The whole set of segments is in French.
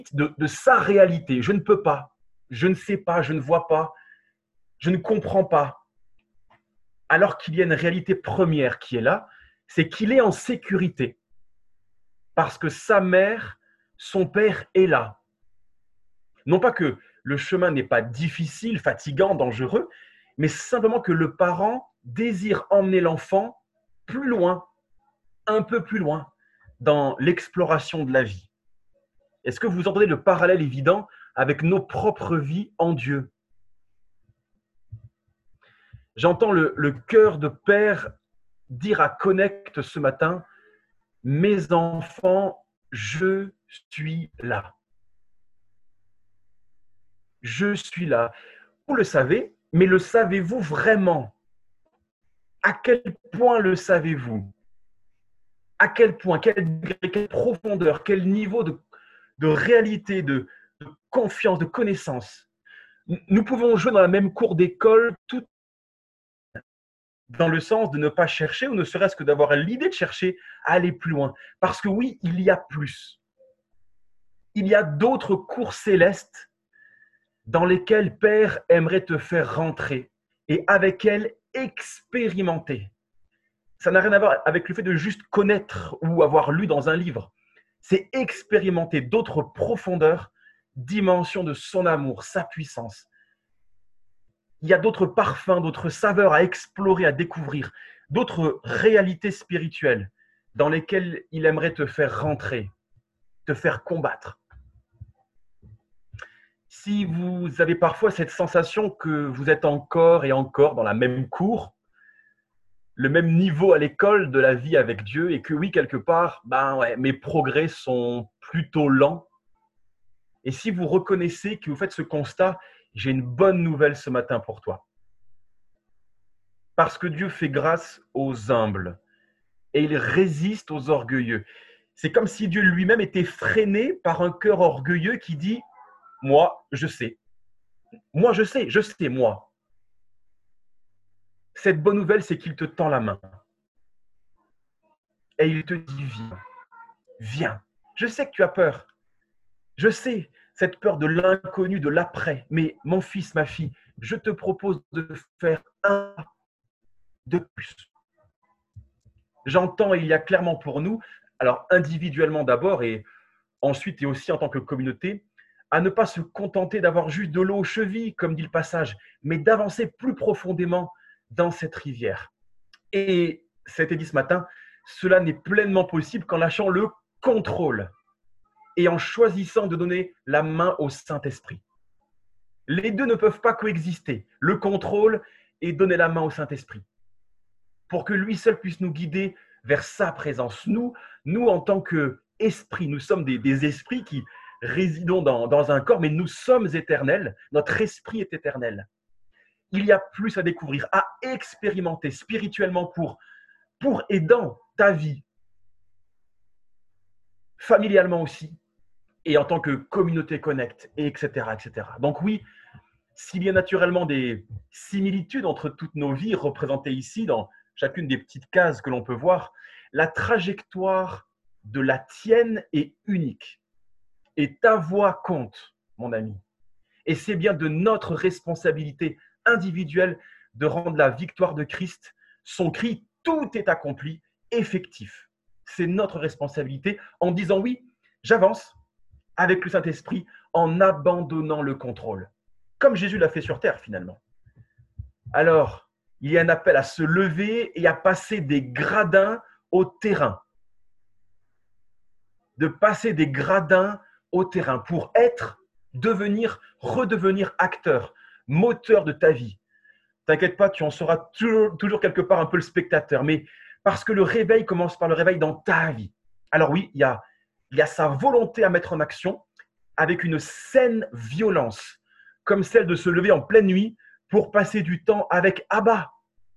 de sa réalité. Je ne peux pas, je ne sais pas, je ne vois pas, je ne comprends pas. Alors qu'il y a une réalité première qui est là, c'est qu'il est en sécurité. Parce que sa mère, son père est là. Non pas que le chemin n'est pas difficile, fatigant, dangereux, mais simplement que le parent désire emmener l'enfant plus loin, un peu plus loin, dans l'exploration de la vie. Est-ce que vous entendez le parallèle évident avec nos propres vies en Dieu? J'entends le cœur de père dire à Connect ce matin, « Mes enfants, je suis là. Je suis là. » Vous le savez, mais le savez-vous vraiment? À quel point le savez-vous? À quel point, quel degré, quelle profondeur, quel niveau de réalité, de confiance, de connaissance? Nous pouvons jouer dans la même cour d'école, tout dans le sens de ne pas chercher, ou ne serait-ce que d'avoir l'idée de chercher à aller plus loin. Parce que oui, il y a plus. Il y a d'autres cours célestes dans lesquelles Père aimerait te faire rentrer et avec elles expérimenter. Ça n'a rien à voir avec le fait de juste connaître ou avoir lu dans un livre. C'est expérimenter d'autres profondeurs, dimensions de son amour, sa puissance. Il y a d'autres parfums, d'autres saveurs à explorer, à découvrir, d'autres réalités spirituelles dans lesquelles il aimerait te faire rentrer, te faire combattre. Si vous avez parfois cette sensation que vous êtes encore et encore dans la même cour, le même niveau à l'école de la vie avec Dieu, et que oui, quelque part, mes progrès sont plutôt lents. Et si vous reconnaissez que vous faites ce constat, j'ai une bonne nouvelle ce matin pour toi. Parce que Dieu fait grâce aux humbles et il résiste aux orgueilleux. C'est comme si Dieu lui-même était freiné par un cœur orgueilleux qui dit « Moi, je sais. Moi, je sais, moi. » Cette bonne nouvelle, c'est qu'il te tend la main. Et il te dit « Viens, viens. Je sais que tu as peur. Je sais, cette peur de l'inconnu, de l'après. Mais mon fils, ma fille, je te propose de faire un de plus. » J'entends, il y a clairement pour nous, alors individuellement d'abord et ensuite et aussi en tant que communauté, à ne pas se contenter d'avoir juste de l'eau aux chevilles, comme dit le passage, mais d'avancer plus profondément dans cette rivière. Et ça a été dit ce matin, cela n'est pleinement possible qu'en lâchant le contrôle et en choisissant de donner la main au Saint-Esprit. Les deux ne peuvent pas coexister, le contrôle et donner la main au Saint-Esprit, pour que lui seul puisse nous guider vers sa présence. Nous en tant qu'esprit, nous sommes des esprits qui résidons dans un corps, mais nous sommes éternels, notre esprit est éternel. Il y a plus à découvrir, à expérimenter spirituellement pour et dans ta vie, familialement aussi, et en tant que communauté connect, etc., etc. Donc oui, s'il y a naturellement des similitudes entre toutes nos vies représentées ici, dans chacune des petites cases que l'on peut voir, la trajectoire de la tienne est unique. Et ta voix compte, mon ami. Et c'est bien de notre responsabilité individuelle de rendre la victoire de Christ, son cri, tout est accompli, effectif. C'est notre responsabilité en disant oui, j'avance avec le Saint-Esprit en abandonnant le contrôle, comme Jésus l'a fait sur terre finalement. Alors, il y a un appel à se lever et à passer des gradins au terrain. De passer des gradins au terrain pour redevenir acteur, moteur de ta vie. T'inquiète pas, tu en seras toujours quelque part un peu le spectateur, mais parce que le réveil commence par le réveil dans ta vie. Alors oui, il y a sa volonté à mettre en action avec une saine violence, comme celle de se lever en pleine nuit pour passer du temps avec Abba.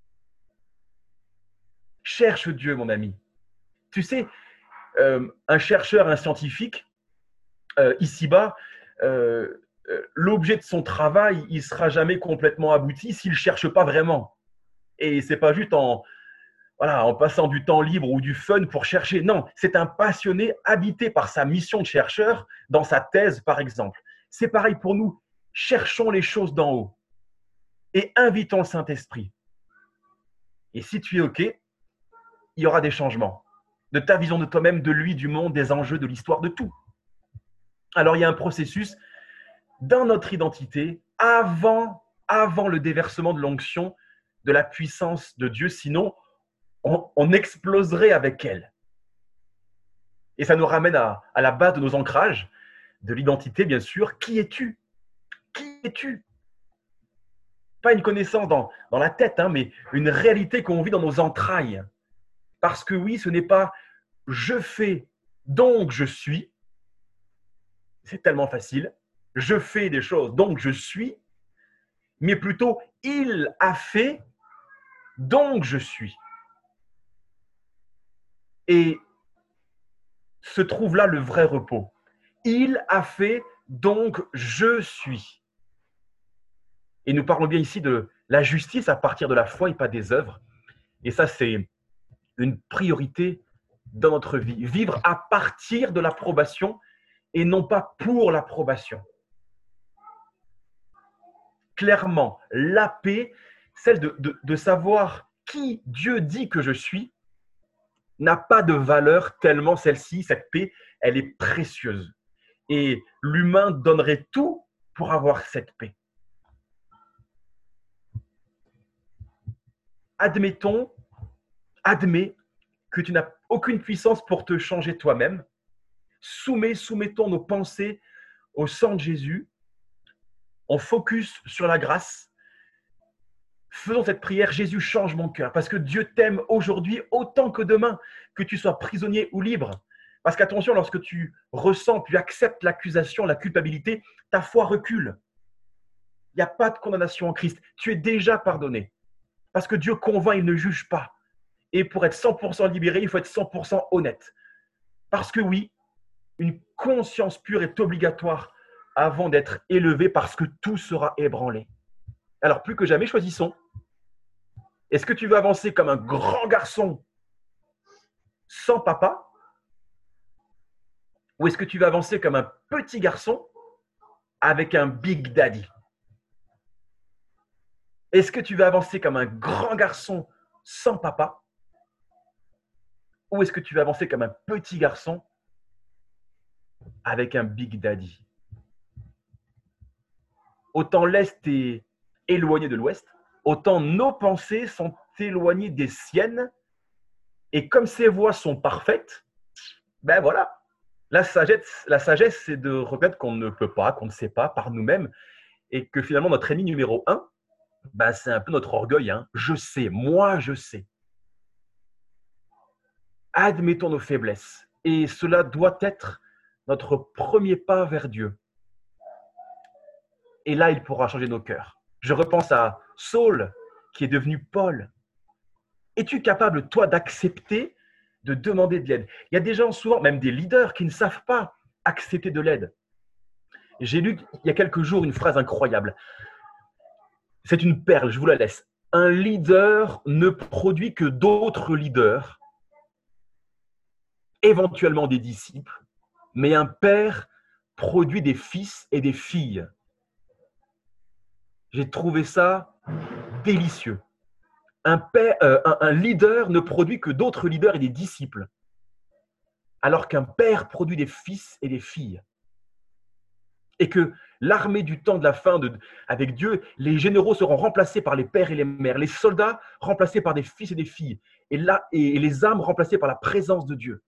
Cherche Dieu, mon ami. Tu sais, un chercheur, un scientifique, ici-bas, l'objet de son travail, il ne sera jamais complètement abouti s'il ne cherche pas vraiment. Et ce n'est pas juste en voilà, en passant du temps libre ou du fun pour chercher. Non, c'est un passionné habité par sa mission de chercheur dans sa thèse, par exemple. C'est pareil pour nous. Cherchons les choses d'en haut et invitons le Saint-Esprit. Et si tu es OK, il y aura des changements de ta vision de toi-même, de lui, du monde, des enjeux, de l'histoire, de tout. Alors, il y a un processus dans notre identité avant le déversement de l'onction, de la puissance de Dieu. Sinon, on exploserait avec elle. Et ça nous ramène à la base de nos ancrages, de l'identité, bien sûr. Qui es-tu? Qui es-tu? Pas une connaissance dans la tête, hein, mais une réalité qu'on vit dans nos entrailles. Parce que oui, ce n'est pas « je fais, donc je suis ». C'est tellement facile. Je fais des choses, donc je suis. Mais plutôt « il a fait, donc je suis ». Et se trouve là le vrai repos. Il a fait, donc je suis. Et nous parlons bien ici de la justice à partir de la foi et pas des œuvres. Et ça, c'est une priorité dans notre vie. Vivre à partir de l'approbation et non pas pour l'approbation. Clairement, la paix, celle de savoir qui Dieu dit que je suis, n'a pas de valeur tellement celle-ci, cette paix, elle est précieuse. Et l'humain donnerait tout pour avoir cette paix. Admets que tu n'as aucune puissance pour te changer toi-même. Soumettons nos pensées au sang de Jésus. On focus sur la grâce. Faisons cette prière, Jésus, change mon cœur, parce que Dieu t'aime aujourd'hui autant que demain, que tu sois prisonnier ou libre. Parce qu'attention, lorsque tu ressens, tu acceptes l'accusation, la culpabilité, ta foi recule. Il n'y a pas de condamnation en Christ. Tu es déjà pardonné. Parce que Dieu convainc, il ne juge pas. Et pour être 100% libéré, il faut être 100% honnête. Parce que oui, une conscience pure est obligatoire avant d'être élevé, parce que tout sera ébranlé. Alors, plus que jamais, choisissons. Est-ce que tu veux avancer comme un grand garçon sans papa? Ou est-ce que tu veux avancer comme un petit garçon avec un big daddy? Est-ce que tu veux avancer comme un grand garçon sans papa? Ou est-ce que tu veux avancer comme un petit garçon avec un big daddy? Autant l'Est est éloigné de l'Ouest, autant nos pensées sont éloignées des siennes. Et comme ces voies sont parfaites, ben voilà, la sagesse, c'est de reconnaître qu'on ne peut pas, qu'on ne sait pas par nous-mêmes, et que finalement, notre ennemi numéro 1, ben, c'est un peu notre orgueil. Hein. Je sais, moi je sais. Admettons nos faiblesses. Et cela doit être notre premier pas vers Dieu. Et là, il pourra changer nos cœurs. Je repense à Saul, qui est devenu Paul. Es-tu capable, toi, d'accepter, de demander de l'aide? Il y a des gens, souvent, même des leaders, qui ne savent pas accepter de l'aide. J'ai lu il y a quelques jours une phrase incroyable. C'est une perle, je vous la laisse. Un leader ne produit que d'autres leaders, éventuellement des disciples, mais un père produit des fils et des filles. J'ai trouvé ça délicieux. Un leader ne produit que d'autres leaders et des disciples, alors qu'un père produit des fils et des filles. Et que l'armée du temps de la fin, avec Dieu, les généraux seront remplacés par les pères et les mères, les soldats remplacés par des fils et des filles, et les âmes remplacées par la présence de Dieu.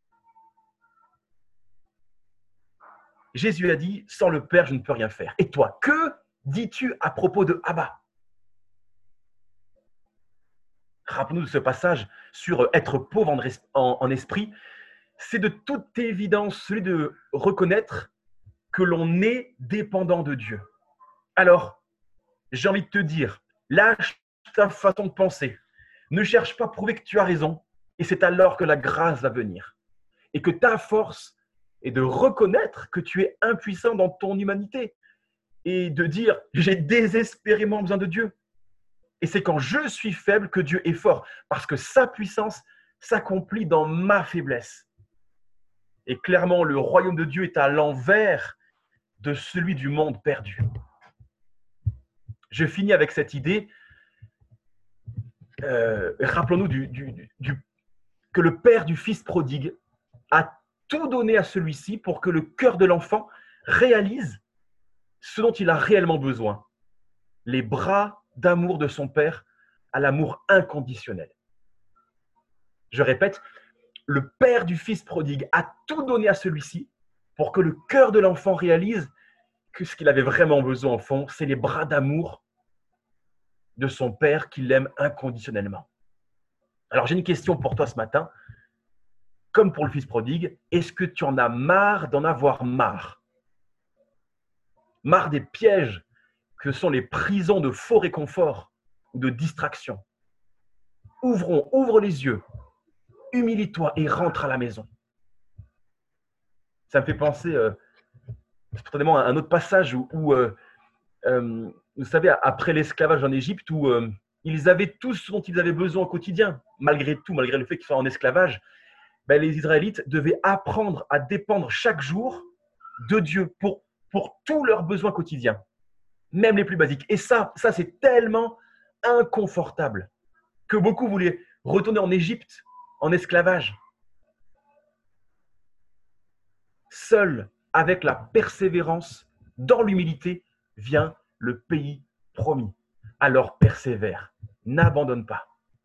Jésus a dit, sans le Père, je ne peux rien faire. Et toi, que dis-tu à propos de Abba? Rappelons-nous de ce passage sur être pauvre en esprit. C'est de toute évidence celui de reconnaître que l'on est dépendant de Dieu. Alors, j'ai envie de te dire, lâche ta façon de penser. Ne cherche pas à prouver que tu as raison. Et c'est alors que la grâce va venir. Et que ta force est de reconnaître que tu es impuissant dans ton humanité. Et de dire, j'ai désespérément besoin de Dieu. Et c'est quand je suis faible que Dieu est fort, parce que sa puissance s'accomplit dans ma faiblesse. Et clairement, le royaume de Dieu est à l'envers de celui du monde perdu. Je finis avec cette idée. Rappelons-nous que le père du fils prodigue a tout donné à celui-ci pour que le cœur de l'enfant réalise ce dont il a réellement besoin. Les bras d'amour de son père à l'amour inconditionnel. Je répète, le père du fils prodigue a tout donné à celui-ci pour que le cœur de l'enfant réalise que ce qu'il avait vraiment besoin au fond, c'est les bras d'amour de son père qui l'aime inconditionnellement. Alors j'ai une question pour toi ce matin. Comme pour le fils prodigue, est-ce que tu en as marre d'en avoir marre? Marre des pièges que sont les prisons de faux réconfort ou de distraction. Ouvre les yeux, humilie-toi et rentre à la maison. Ça me fait penser spontanément à un autre passage où vous savez, après l'esclavage en Égypte, où ils avaient tout ce dont ils avaient besoin au quotidien, malgré tout, malgré le fait qu'ils soient en esclavage, les Israélites devaient apprendre à dépendre chaque jour de Dieu pour tous leurs besoins quotidiens, même les plus basiques. Et ça c'est tellement inconfortable que beaucoup voulaient retourner en Égypte, en esclavage. Seul avec la persévérance, dans l'humilité, vient le pays promis. Alors persévère, n'abandonne pas.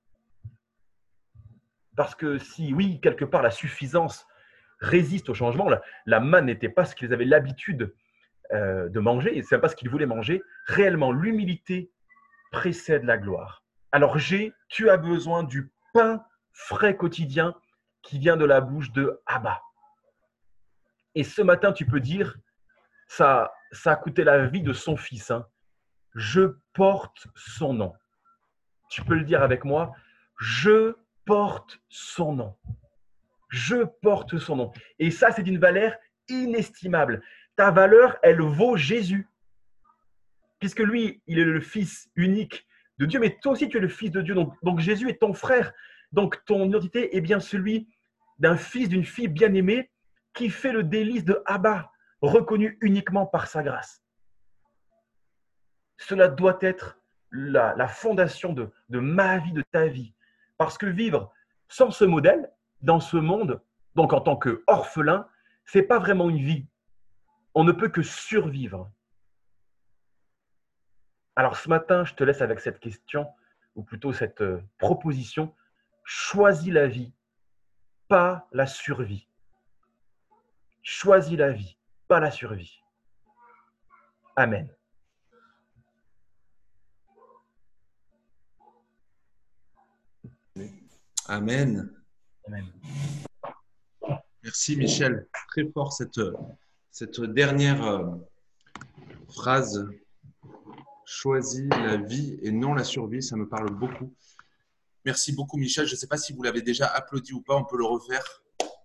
Parce que si, oui, quelque part, la suffisance résiste au changement, la manne n'était pas ce qu'ils avaient l'habitude de manger, et ce n'est pas ce qu'ils voulaient manger, réellement, l'humilité précède la gloire. Alors tu as besoin du pain frais quotidien qui vient de la bouche de Abba. Et ce matin, tu peux dire, ça a coûté la vie de son fils. Hein. Je porte son nom. Tu peux le dire avec moi, je porte son nom. Je porte son nom. Et ça, c'est d'une valeur inestimable. Ta valeur, elle vaut Jésus. Puisque lui, il est le fils unique de Dieu, mais toi aussi, tu es le fils de Dieu. Donc Jésus est ton frère. Donc ton identité est bien celui d'un fils, d'une fille bien-aimée qui fait le délice de Abba, reconnu uniquement par sa grâce. Cela doit être la fondation de ma vie, de ta vie. Parce que vivre sans ce modèle, dans ce monde, donc en tant qu'orphelin, ce n'est pas vraiment une vie. On ne peut que survivre. Alors ce matin, je te laisse avec cette question, ou plutôt cette proposition. Choisis la vie, pas la survie. Choisis la vie, pas la survie. Amen. Amen. Amen. Merci Michel. Très fort cette dernière phrase. Choisis la vie et non la survie, ça me parle beaucoup. Merci beaucoup Michel. Je ne sais pas si vous l'avez déjà applaudi ou pas, on peut le refaire.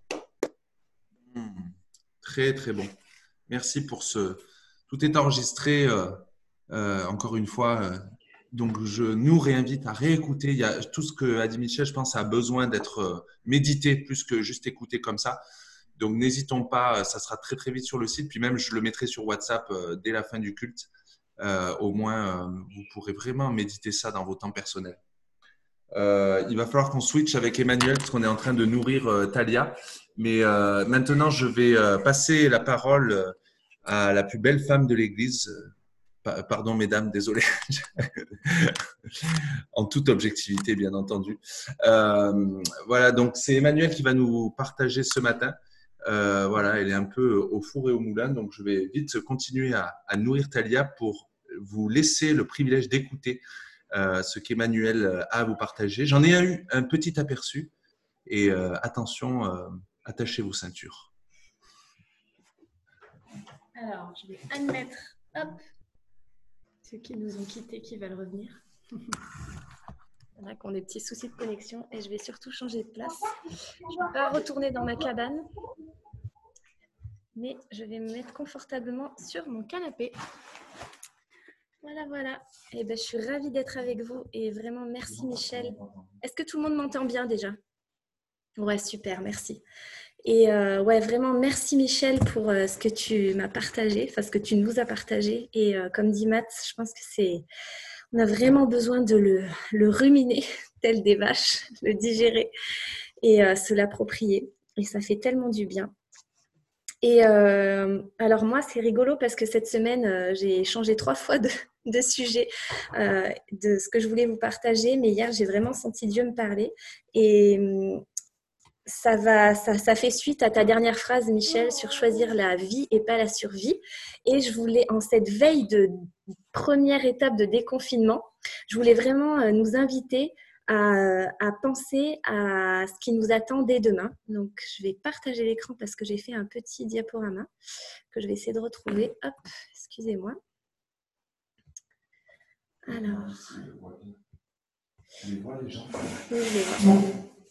Très très bon. Merci pour ce. Tout est enregistré encore une fois. Donc je nous réinvite à réécouter. Il y a tout ce que a dit Michel, je pense, a besoin d'être médité plus que juste écouté comme ça. Donc n'hésitons pas, ça sera très très vite sur le site. Puis même je le mettrai sur WhatsApp dès la fin du culte. Au moins, vous pourrez vraiment méditer ça dans vos temps personnels. Il va falloir qu'on switch avec Emmanuel parce qu'on est en train de nourrir Talia. Mais maintenant, je vais passer la parole à la plus belle femme de l'Église. Pardon, mesdames, désolé. En toute objectivité, bien entendu. Voilà, donc c'est Emmanuel qui va nous partager ce matin. Voilà, elle est un peu au four et au moulin, donc je vais vite continuer à nourrir Talia pour vous laisser le privilège d'écouter ce qu'Emmanuel a à vous partager. J'en ai eu un petit aperçu et attention, attachez vos ceintures. Alors, je vais admettre, ceux qui nous ont quittés, qui veulent revenir. Il y en a qui ont des petits soucis de connexion et je vais surtout changer de place. Je ne vais pas retourner dans ma cabane, mais je vais me mettre confortablement sur mon canapé. Voilà, voilà. Eh ben, je suis ravie d'être avec vous et vraiment merci Michel. Est-ce que tout le monde m'entend bien déjà? Ouais, super, merci. Et ouais, vraiment merci Michel pour ce que tu m'as partagé, enfin ce que tu nous as partagé. Et comme dit Matt, je pense que on a vraiment besoin de le ruminer tel des vaches, le digérer et se l'approprier. Et ça fait tellement du bien. Et alors moi, c'est rigolo parce que cette semaine, j'ai changé 3 fois de sujet de ce que je voulais vous partager. Mais hier, j'ai vraiment senti Dieu me parler. Et ça fait suite à ta dernière phrase, Michel, sur choisir la vie et pas la survie. Et je voulais, en cette veille de première étape de déconfinement, je voulais vraiment nous inviter à penser à ce qui nous attend dès demain. Donc, je vais partager l'écran parce que j'ai fait un petit diaporama que je vais essayer de retrouver. Hop, excusez-moi. Alors. Tu les vois, les gens? Oui, je les vois.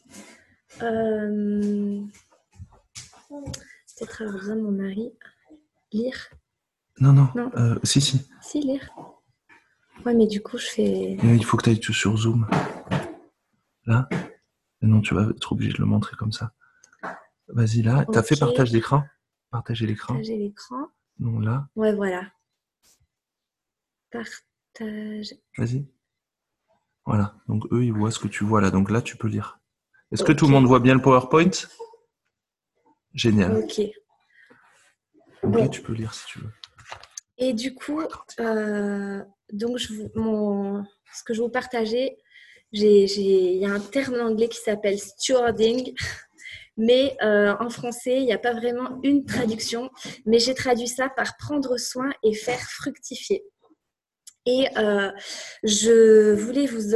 Peut-être avoir besoin de mon mari. Lire? Non. Non. Si. Si, lire. Ouais, mais du coup, je fais... Il faut que tu ailles sur Zoom. Là? Non, tu vas être obligé de le montrer comme ça. Vas-y, là. Okay. Tu as fait partage d'écran? Partager l'écran. Partager l'écran. Non, là. Ouais, voilà. Partage. Vas-y. Voilà. Donc, eux, ils voient ce que tu vois là. Donc là, tu peux lire. Est-ce que tout le monde voit bien le PowerPoint? Génial. Ok. Donc là, tu peux lire si tu veux. Et du coup, donc ce que je vais vous partager, il y a un terme en anglais qui s'appelle stewarding, mais en français, il n'y a pas vraiment une traduction, mais j'ai traduit ça par prendre soin et faire fructifier. Et je voulais vous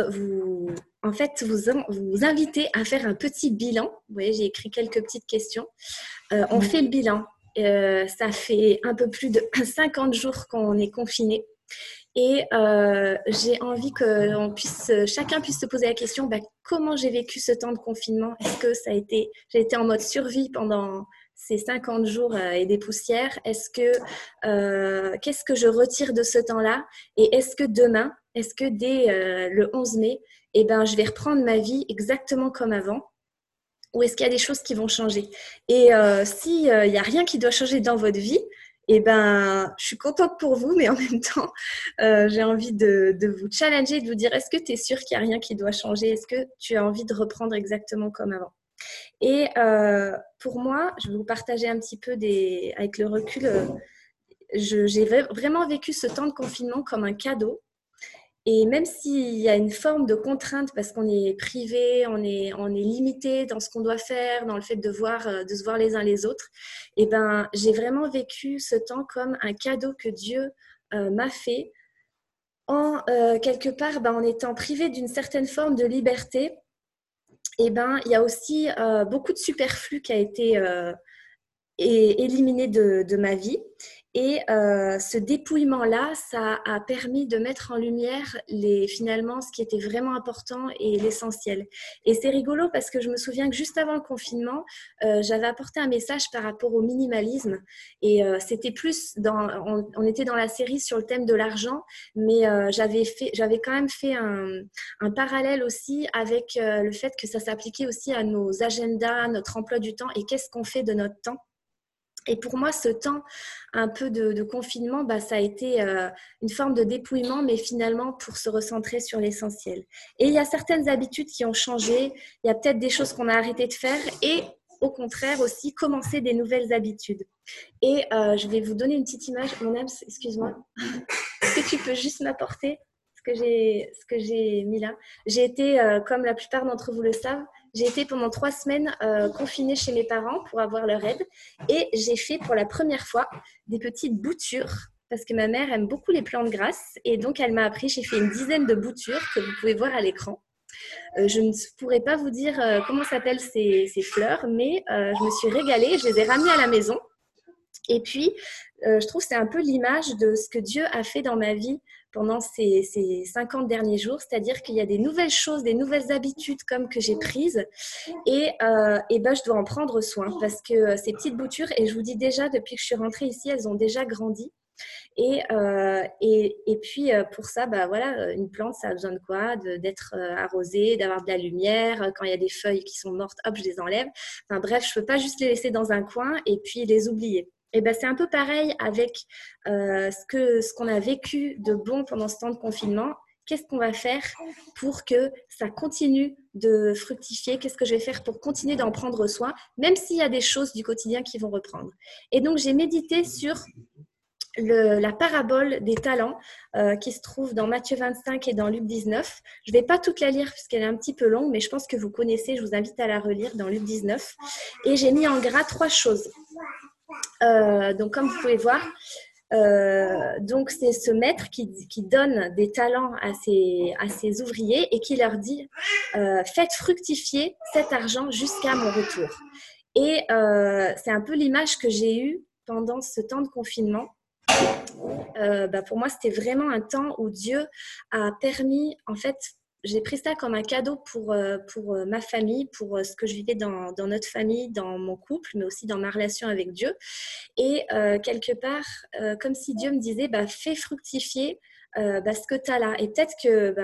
inviter à faire un petit bilan. Vous voyez, j'ai écrit quelques petites questions. On fait le bilan. Ça fait un peu plus de 50 jours qu'on est confiné. Et j'ai envie que chacun puisse se poser la question, comment j'ai vécu ce temps de confinement? Est-ce que j'ai été en mode survie pendant ces 50 jours et des poussières? Qu'est-ce que je retire de ce temps-là? Et est-ce que demain, dès le 11 mai, je vais reprendre ma vie exactement comme avant? Ou est-ce qu'il y a des choses qui vont changer? Et s'il n'y a rien qui doit changer dans votre vie, je suis contente pour vous, mais en même temps, j'ai envie de vous challenger, de vous dire, est-ce que tu es sûr qu'il n'y a rien qui doit changer? Est-ce que tu as envie de reprendre exactement comme avant? Et pour moi, je vais vous partager un petit peu avec le recul, j'ai vraiment vécu ce temps de confinement comme un cadeau. Et même s'il y a une forme de contrainte parce qu'on est privé, on est limité dans ce qu'on doit faire, dans le fait de se voir les uns les autres, j'ai vraiment vécu ce temps comme un cadeau que Dieu m'a fait en quelque part en étant privé d'une certaine forme de liberté. Il y a aussi beaucoup de superflu qui a été éliminé de ma vie. Et ce dépouillement-là, ça a permis de mettre en lumière finalement ce qui était vraiment important et l'essentiel. Et c'est rigolo parce que je me souviens que juste avant le confinement, j'avais apporté un message par rapport au minimalisme. Et c'était plus on était dans la série sur le thème de l'argent, mais j'avais quand même fait un parallèle aussi avec le fait que ça s'appliquait aussi à nos agendas, notre emploi du temps et qu'est-ce qu'on fait de notre temps. Et pour moi, ce temps un peu de confinement, ça a été une forme de dépouillement, mais finalement pour se recentrer sur l'essentiel. Et il y a certaines habitudes qui ont changé, il y a peut-être des choses qu'on a arrêté de faire et au contraire aussi commencer des nouvelles habitudes. Et je vais vous donner une petite image. Mon âme, excuse-moi, est-ce que tu peux juste m'apporter ce que j'ai mis là? J'ai été, comme la plupart d'entre vous le savent, j'ai été pendant 3 semaines confinée chez mes parents pour avoir leur aide et j'ai fait pour la première fois des petites boutures parce que ma mère aime beaucoup les plantes grasses et donc elle m'a appris, j'ai fait une dizaine de boutures que vous pouvez voir à l'écran. Je ne pourrais pas vous dire comment s'appellent ces fleurs, mais je me suis régalée, je les ai ramenées à la maison. Et puis, je trouve que c'est un peu l'image de ce que Dieu a fait dans ma vie pendant ces 50 derniers jours, c'est-à-dire qu'il y a des nouvelles choses, des nouvelles habitudes comme que j'ai prises et ben, je dois en prendre soin parce que ces petites boutures, et je vous dis déjà, depuis que je suis rentrée ici, elles ont déjà grandi. Et puis, pour ça, bah, voilà, une plante, ça a besoin de quoi? D'être arrosée, d'avoir de la lumière. Quand il y a des feuilles qui sont mortes, hop, je les enlève. Enfin bref, je ne peux pas juste les laisser dans un coin et puis les oublier. Et ben, c'est un peu pareil avec ce qu'on a vécu de bon pendant ce temps de confinement. Qu'est-ce qu'on va faire pour que ça continue de fructifier? Qu'est-ce que je vais faire pour continuer d'en prendre soin, même s'il y a des choses du quotidien qui vont reprendre? Et donc, j'ai médité sur la parabole des talents qui se trouve dans Matthieu 25 et dans Luc 19. Je ne vais pas toute la lire puisqu'elle est un petit peu longue, mais je pense que vous connaissez, je vous invite à la relire dans Luc 19. Et j'ai mis en gras 3 choses. Donc, comme vous pouvez voir, donc c'est ce maître qui donne des talents à ses ouvriers et qui leur dit faites fructifier cet argent jusqu'à mon retour. Et c'est un peu l'image que j'ai eue pendant ce temps de confinement. Pour moi, c'était vraiment un temps où Dieu a permis, en fait, j'ai pris ça comme un cadeau pour ma famille, pour ce que je vivais dans notre famille, dans mon couple, mais aussi dans ma relation avec Dieu. Et quelque part, comme si Dieu me disait, fais fructifier ce que tu as là. Et peut-être que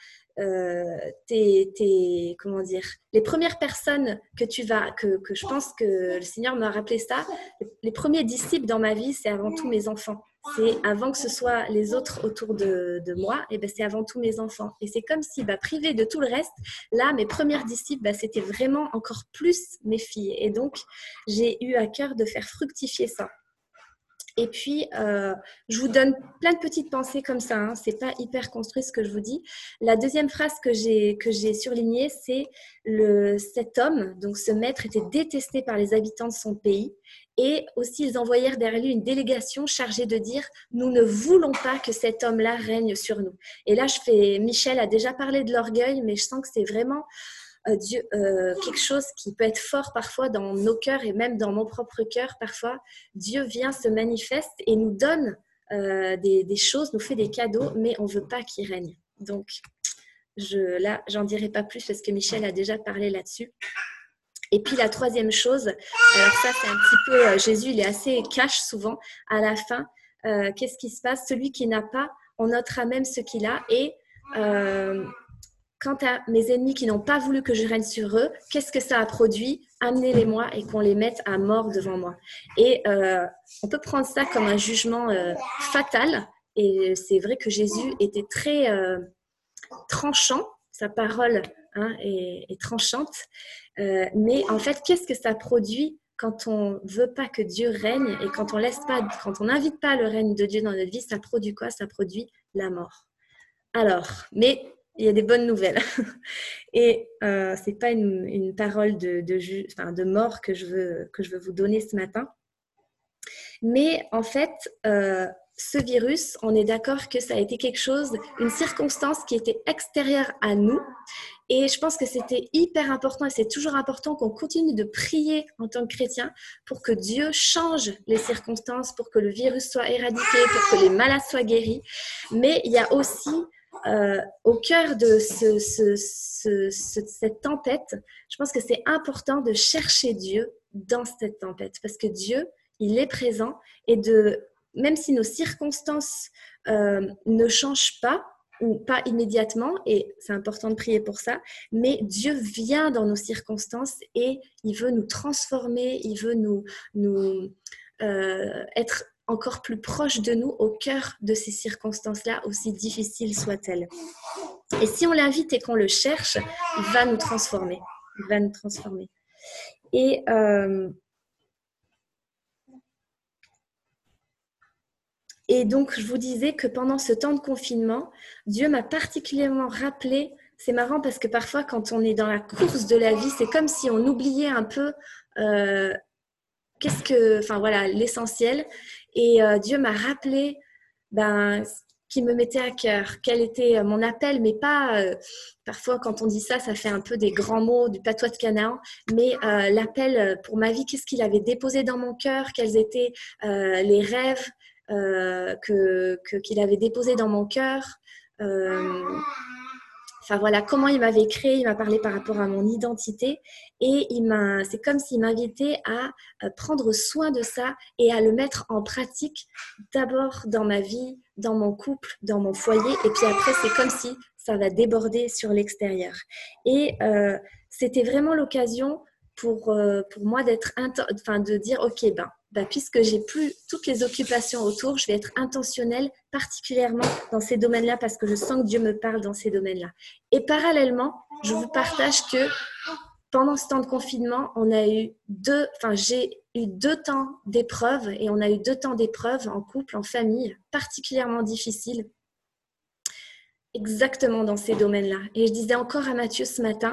comment dire, les premières personnes que je pense que le Seigneur m'a rappelé ça, les premiers disciples dans ma vie, c'est avant tout mes enfants. C'est avant que ce soit les autres autour de moi, et c'est avant tout mes enfants. Et c'est comme si, privés de tout le reste, là, mes premières disciples, c'était vraiment encore plus mes filles. Et donc, j'ai eu à cœur de faire fructifier ça. Et puis, je vous donne plein de petites pensées comme ça. Hein. Ce n'est pas hyper construit ce que je vous dis. La deuxième phrase que j'ai surlignée, c'est cet homme, donc ce maître, était détesté par les habitants de son pays. Et aussi, ils envoyèrent derrière lui une délégation chargée de dire « Nous ne voulons pas que cet homme-là règne sur nous. » Et là, Michel a déjà parlé de l'orgueil, mais je sens que c'est vraiment Dieu, quelque chose qui peut être fort parfois dans nos cœurs et même dans mon propre cœur parfois. Dieu vient, se manifeste et nous donne des choses, nous fait des cadeaux, mais on ne veut pas qu'il règne. Donc, là, j'en dirai pas plus parce que Michel a déjà parlé là-dessus. Et puis la troisième chose, alors ça c'est un petit peu, Jésus il est assez cash souvent, à la fin, qu'est-ce qui se passe? Celui qui n'a pas, on notera même ce qu'il a. Et quant à mes ennemis qui n'ont pas voulu que je règne sur eux, qu'est-ce que ça a produit? Amenez-les-moi et qu'on les mette à mort devant moi. Et on peut prendre ça comme un jugement fatal. Et c'est vrai que Jésus était très tranchant, sa parole est tranchante. Mais en fait, qu'est-ce que ça produit quand on ne veut pas que Dieu règne et quand on n'invite pas le règne de Dieu dans notre vie? Ça produit quoi? Ça produit la mort. Alors, mais il y a des bonnes nouvelles. Et ce n'est pas une parole de mort que je veux vous donner ce matin. Mais en fait, ce virus, on est d'accord que ça a été quelque chose, une circonstance qui était extérieure à nous. Et je pense que c'était hyper important et c'est toujours important qu'on continue de prier en tant que chrétien pour que Dieu change les circonstances, pour que le virus soit éradiqué, pour que les malades soient guéris. Mais il y a aussi au cœur de cette tempête, je pense que c'est important de chercher Dieu dans cette tempête parce que Dieu, il est présent et même si nos circonstances ne changent pas ou pas immédiatement, et c'est important de prier pour ça, mais Dieu vient dans nos circonstances et il veut nous transformer, il veut nous être encore plus proche de nous au cœur de ces circonstances-là, aussi difficiles soient-elles. Et si on l'invite et qu'on le cherche, il va nous transformer. Il va nous transformer. Et donc, je vous disais que pendant ce temps de confinement, Dieu m'a particulièrement rappelé, c'est marrant parce que parfois, quand on est dans la course de la vie, c'est comme si on oubliait un peu l'essentiel. Et Dieu m'a rappelé qui me mettait à cœur, quel était mon appel, mais pas, parfois quand on dit ça, ça fait un peu des grands mots, du patois de Canaan, mais l'appel pour ma vie, qu'est-ce qu'il avait déposé dans mon cœur, quels étaient les rêves qu'il avait déposés dans mon cœur. Enfin voilà, comment il m'avait créé, il m'a parlé par rapport à mon identité et c'est comme s'il m'invitait à prendre soin de ça et à le mettre en pratique d'abord dans ma vie, dans mon couple, dans mon foyer et puis après c'est comme si ça va déborder sur l'extérieur. Et c'était vraiment l'occasion pour moi de dire ok, puisque j'ai plus toutes les occupations autour, je vais être intentionnelle particulièrement dans ces domaines-là parce que je sens que Dieu me parle dans ces domaines-là. Et parallèlement, je vous partage que pendant ce temps de confinement, j'ai eu 2 temps d'épreuves et on a eu 2 temps d'épreuves en couple, en famille, particulièrement difficiles, exactement dans ces domaines-là. Et je disais encore à Mathieu ce matin,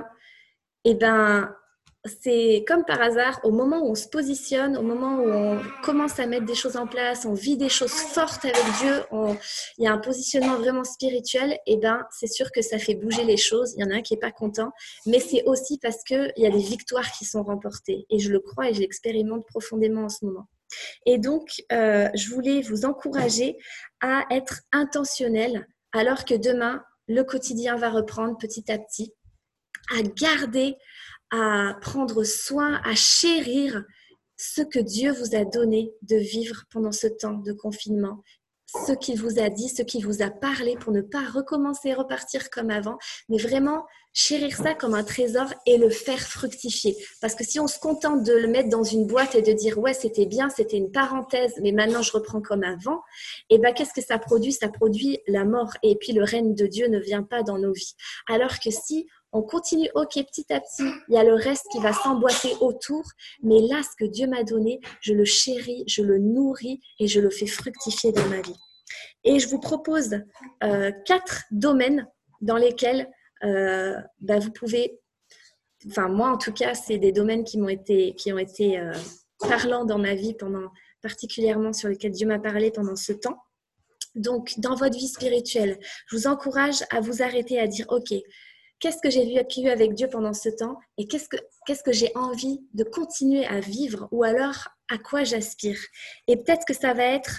c'est comme par hasard, au moment où on se positionne, au moment où on commence à mettre des choses en place, on vit des choses fortes avec Dieu, il y a un positionnement vraiment spirituel, c'est sûr que ça fait bouger les choses. Il y en a un qui n'est pas content, mais c'est aussi parce qu'il y a des victoires qui sont remportées. Et je le crois et je l'expérimente profondément en ce moment. Et donc, je voulais vous encourager à être intentionnel alors que demain, le quotidien va reprendre petit à petit, à garder, à prendre soin, à chérir ce que Dieu vous a donné de vivre pendant ce temps de confinement, ce qu'il vous a dit, ce qu'il vous a parlé pour ne pas recommencer, repartir comme avant, mais vraiment chérir ça comme un trésor et le faire fructifier. Parce que si on se contente de le mettre dans une boîte et de dire « ouais, c'était bien, c'était une parenthèse, mais maintenant je reprends comme avant », qu'est-ce que ça produit ? Ça produit la mort et puis le règne de Dieu ne vient pas dans nos vies. Alors que si on continue, ok, petit à petit, il y a le reste qui va s'emboîter autour, mais là, ce que Dieu m'a donné, je le chéris, je le nourris et je le fais fructifier dans ma vie. Et je vous propose 4 domaines dans lesquels vous pouvez, moi en tout cas, c'est des domaines qui ont été parlants dans ma vie, particulièrement sur lesquels Dieu m'a parlé pendant ce temps. Donc, dans votre vie spirituelle, je vous encourage à vous arrêter à dire, ok, qu'est-ce que j'ai vécu avec Dieu pendant ce temps et qu'est-ce que j'ai envie de continuer à vivre ou alors à quoi j'aspire. Et peut-être que ça va être,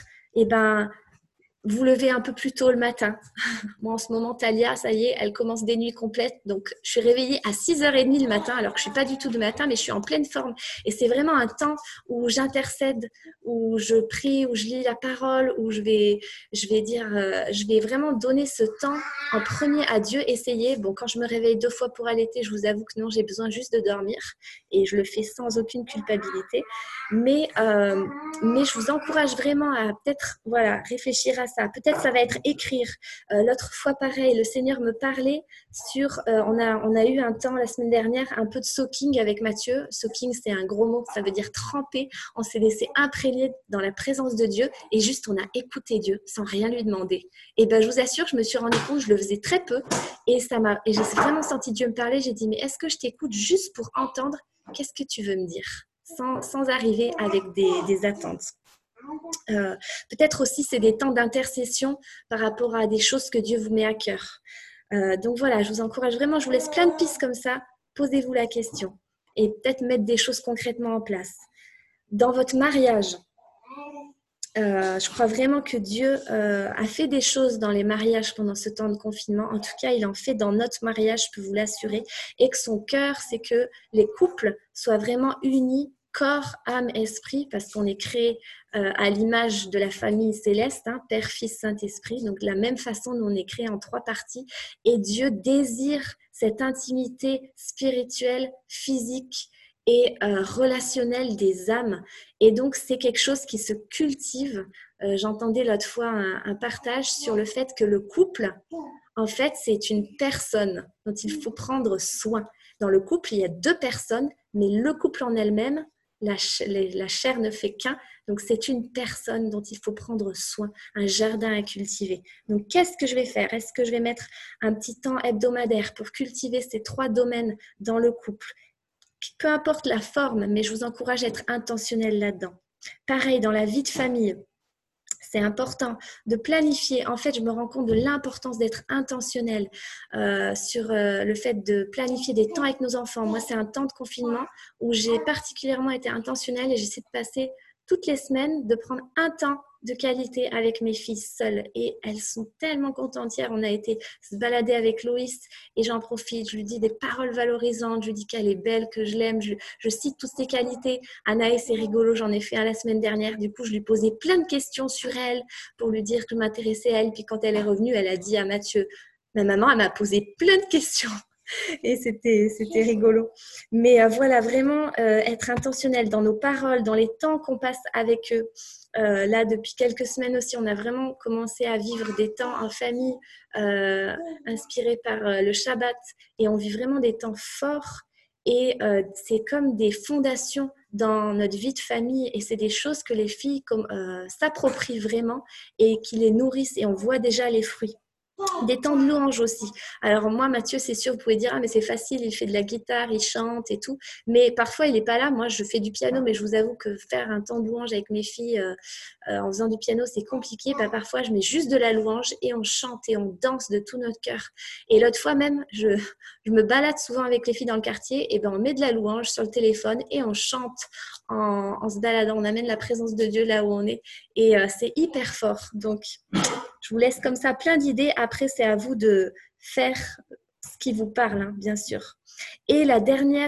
vous levez un peu plus tôt le matin. Moi, en ce moment, Talia, ça y est, elle commence des nuits complètes. Donc, je suis réveillée à 6h30 le matin, alors que je ne suis pas du tout du matin, mais je suis en pleine forme. Et c'est vraiment un temps où j'intercède, où je prie, où je lis la parole, où je vais vraiment donner ce temps en premier à Dieu, essayer. Bon, quand je me réveille 2 fois pour allaiter, je vous avoue que non, j'ai besoin juste de dormir. Et je le fais sans aucune culpabilité. Mais je vous encourage vraiment à peut-être réfléchir à ça. Peut-être ça va être écrire. L'autre fois, pareil, le Seigneur me parlait sur… on a eu un temps la semaine dernière, un peu de soaking avec Mathieu. Soaking, c'est un gros mot, ça veut dire tremper. On s'est laissé imprégner dans la présence de Dieu et juste on a écouté Dieu sans rien lui demander. Et je vous assure, je me suis rendu compte, je le faisais très peu et j'ai vraiment senti Dieu me parler. J'ai dit, mais est-ce que je t'écoute juste pour entendre qu'est-ce que tu veux me dire sans arriver avec des attentes. Peut-être aussi c'est des temps d'intercession par rapport à des choses que Dieu vous met à cœur. Donc voilà, je vous encourage vraiment, je vous laisse plein de pistes comme ça, posez-vous la question et peut-être mettre des choses concrètement en place. Dans votre mariage, je crois vraiment que Dieu a fait des choses dans les mariages pendant ce temps de confinement. En tout cas, il en fait dans notre mariage, je peux vous l'assurer. Et que son cœur, c'est que les couples soient vraiment unis, corps, âme, esprit, parce qu'on est créé à l'image de la famille céleste, Père, Fils, Saint-Esprit. Donc, de la même façon, nous, on est créé en 3 parties. Et Dieu désire cette intimité spirituelle, physique, et relationnel des âmes. Et donc, c'est quelque chose qui se cultive. J'entendais l'autre fois un partage sur le fait que le couple, en fait, c'est une personne dont il faut prendre soin. Dans le couple, il y a 2 personnes, mais le couple en elle-même, la chair ne fait qu'un. Donc, c'est une personne dont il faut prendre soin, un jardin à cultiver. Donc, qu'est-ce que je vais faire ? Est-ce que je vais mettre un petit temps hebdomadaire pour cultiver ces 3 domaines dans le couple ? Peu importe la forme, mais je vous encourage à être intentionnel là-dedans. Pareil, dans la vie de famille, C'est important de planifier. En fait, je me rends compte de l'importance d'être intentionnel sur le fait de planifier des temps avec nos enfants. Moi, c'est un temps de confinement où j'ai particulièrement été intentionnelle et j'essaie de passer toutes les semaines, de prendre un temps de qualité avec mes filles seules. Et elles sont tellement contentes. Hier, on a été se balader avec Loïs et j'en profite. Je lui dis des paroles valorisantes. Je lui dis qu'elle est belle, que je l'aime. Je cite toutes ses qualités. Anaïs, c'est rigolo. J'en ai fait un la semaine dernière. Du coup, je lui posais plein de questions sur elle pour lui dire que je m'intéressais à elle. Puis quand elle est revenue, elle a dit à Mathieu, ma maman, elle m'a posé plein de questions. Et c'était rigolo. Mais voilà, vraiment être intentionnel dans nos paroles, dans les temps qu'on passe avec eux. Là, depuis quelques semaines aussi, on a vraiment commencé à vivre des temps en famille inspirés par le Shabbat. Et on vit vraiment des temps forts. Et c'est comme des fondations dans notre vie de famille. Et c'est des choses que les filles s'approprient vraiment et qui les nourrissent. Et on voit déjà les fruits. Des temps de louange aussi. Alors moi, Mathieu, c'est sûr, vous pouvez dire, ah mais c'est facile, il fait de la guitare, il chante et tout. Mais parfois, il n'est pas là. Moi, je fais du piano, mais je vous avoue que faire un temps de louange avec mes filles en faisant du piano, c'est compliqué. Bah, parfois, je mets juste de la louange et on chante et on danse de tout notre cœur. Et l'autre fois même, je me balade souvent avec les filles dans le quartier, et ben on met de la louange sur le téléphone et on chante en se baladant. On amène la présence de Dieu là où on est. Et c'est hyper fort. Donc, je vous laisse comme ça plein d'idées. Après, c'est à vous de faire ce qui vous parle, hein, bien sûr. Et le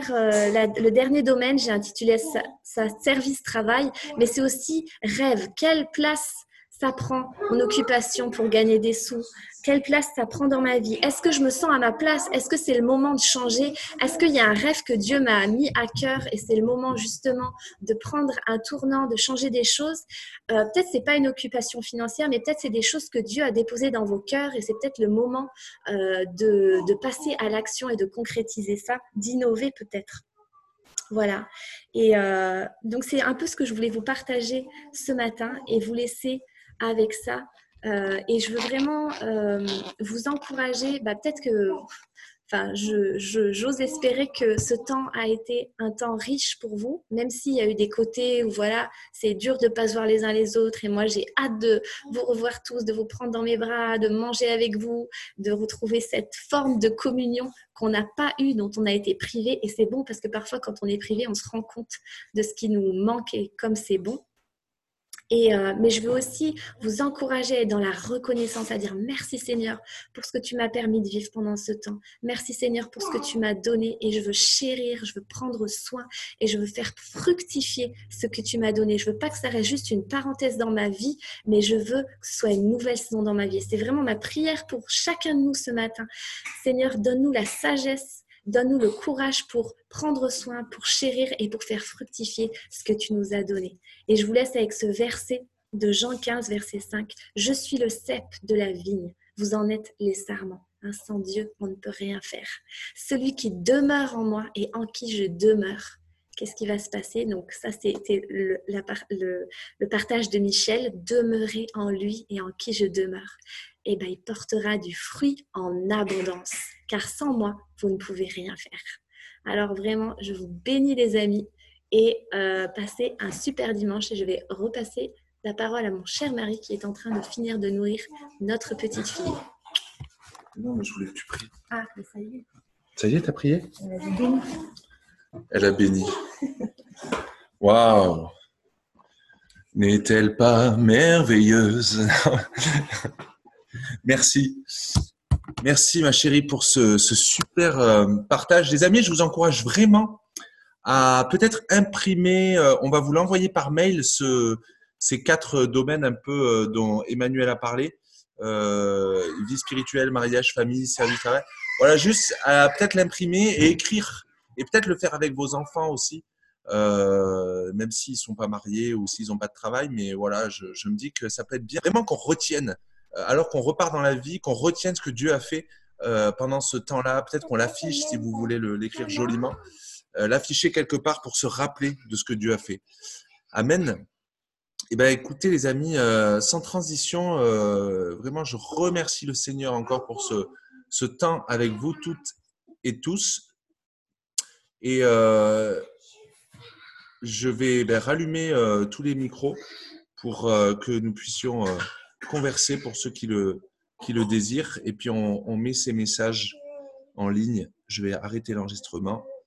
dernier domaine, j'ai intitulé ça service-travail, mais c'est aussi rêve. Quelle place ça prend mon occupation pour gagner des sous? Quelle place ça prend dans ma vie? Est-ce que je me sens à ma place? Est-ce que c'est le moment de changer? Est-ce qu'il y a un rêve que Dieu m'a mis à cœur et c'est le moment justement de prendre un tournant, de changer des choses? Peut-être c'est pas une occupation financière, mais peut-être c'est des choses que Dieu a déposées dans vos cœurs et c'est peut-être le moment de passer à l'action et de concrétiser ça, d'innover peut-être. Voilà. Et donc, c'est un peu ce que je voulais vous partager ce matin et vous laisser avec ça. Et je veux vraiment vous encourager. Peut-être que, j'ose espérer que ce temps a été un temps riche pour vous, même s'il y a eu des côtés où, voilà, c'est dur de ne pas se voir les uns les autres. Et moi, j'ai hâte de vous revoir tous, de vous prendre dans mes bras, de manger avec vous, de retrouver cette forme de communion qu'on n'a pas eu, dont on a été privé. Et c'est bon parce que parfois, quand on est privé, on se rend compte de ce qui nous manque et comme c'est bon. Mais je veux aussi vous encourager à être dans la reconnaissance, à dire merci Seigneur pour ce que tu m'as permis de vivre pendant ce temps. Merci Seigneur pour ce que tu m'as donné et je veux chérir, je veux prendre soin et je veux faire fructifier ce que tu m'as donné. Je veux pas que ça reste juste une parenthèse dans ma vie, mais je veux que ce soit une nouvelle saison dans ma vie. C'est vraiment ma prière pour chacun de nous ce matin. Seigneur, donne-nous la sagesse. Donne-nous le courage pour prendre soin, pour chérir et pour faire fructifier ce que tu nous as donné. Et je vous laisse avec ce verset de Jean 15, verset 5. « Je suis le cep de la vigne, vous en êtes les sarments. Sans Dieu, on ne peut rien faire. Celui qui demeure en moi et en qui je demeure. » Qu'est-ce qui va se passer? Donc ça, c'était le partage de Michel. « Demeurer en lui et en qui je demeure. » Et il portera du fruit en abondance. Car sans moi, vous ne pouvez rien faire. Alors vraiment, je vous bénis les amis et passez un super dimanche. Et je vais repasser la parole à mon cher mari qui est en train de finir de nourrir notre petite fille. Non, mais je voulais que tu pries. Ah, mais ça y est. Ça y est, t'as prié? Elle a béni. Elle a béni. Waouh! N'est-elle pas merveilleuse? Merci. Merci ma chérie pour ce super partage. Les amis, je vous encourage vraiment à peut-être imprimer, on va vous l'envoyer par mail, ces 4 domaines un peu dont Emmanuel a parlé. Vie spirituelle, mariage, famille, service, travail. Voilà, juste à peut-être l'imprimer et écrire. Et peut-être le faire avec vos enfants aussi, même s'ils ne sont pas mariés ou s'ils n'ont pas de travail. Mais voilà, je me dis que ça peut être bien vraiment qu'on retienne. Alors qu'on repart dans la vie, qu'on retienne ce que Dieu a fait pendant ce temps-là. Peut-être qu'on l'affiche si vous voulez l'écrire joliment. L'afficher quelque part pour se rappeler de ce que Dieu a fait. Amen. Eh bien, écoutez les amis, sans transition, vraiment je remercie le Seigneur encore pour ce temps avec vous toutes et tous. Et je vais rallumer tous les micros pour que nous puissions converser pour ceux qui le désirent. Et puis, on met ces messages en ligne. Je vais arrêter l'enregistrement.